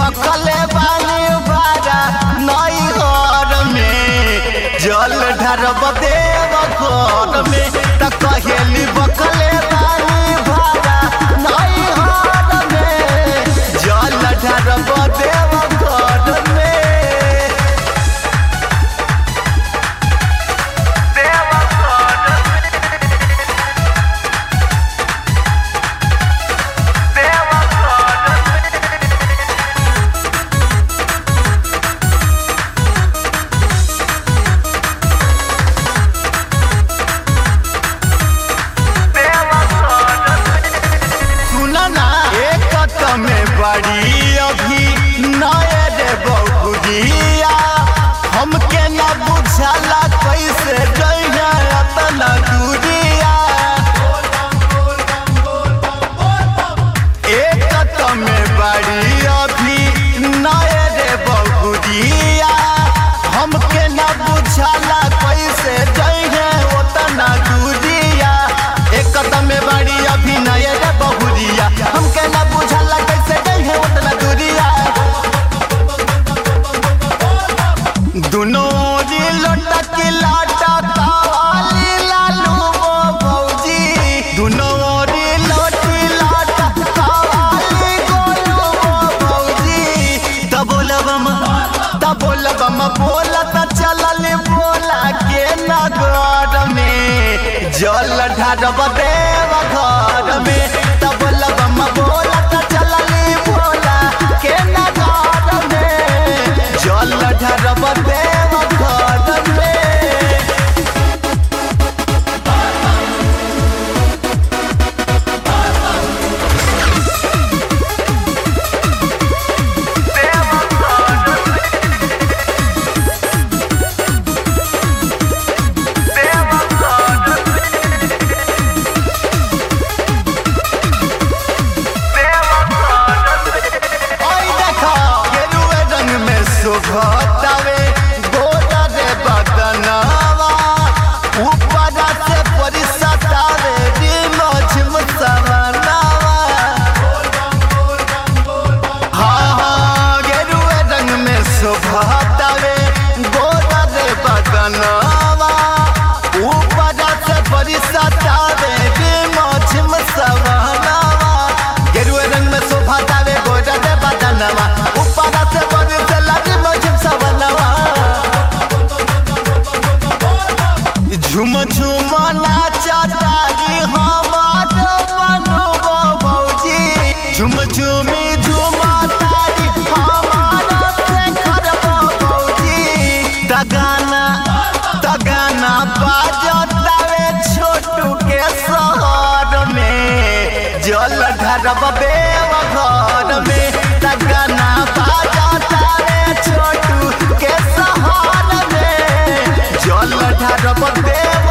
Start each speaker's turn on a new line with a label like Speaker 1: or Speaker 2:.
Speaker 1: भखले बानी बारा नई घर में जल ढरब देव घर में त कहेली भखले बानी बारा नई घर में जल ढरब देव घर में। में बड़ी अभी नए रे बहुरिया हमके न बुझला कैसे जइया अतना दूरिया एक में बड़ी अभी नए रे बहुरिया हमके न बुझला कैसे जइया अतना दूरिया एक में बड़ी अभी नए रे बहुरिया हमके न बुझला दुनों लोटा की लाटा कावाली लालू भौजी दुनों लोटी लाटा कावाली गोलू भौजी तबोलबम बोलता चलल बोला के नगर में जल ढरब देव घर में तबोलबम बोलता चलल बोला के नगर में जल ढरब देव घर में। भतावे गोरा रे बदनवा ऊपर से परिसतावे दिलो झिमसवनवा हाँ गेरुए रंग में शोभतावे गोरा रे बदनवा ऊपर से परिसतावे दिलो झिमसवनवा गेरुए रंग में शोभतावे गोरा रे बदनवा ऊपर से झुम झुम नाचतारी हमार बनबो भौजी झुम झुमी झुमतारी हमार से खरबो भौजी तगाना बाजतावे छोटू के शहर में जल ढरब देव घर में तगाना बाजतावे छोटू के शहर में जल ढरब देव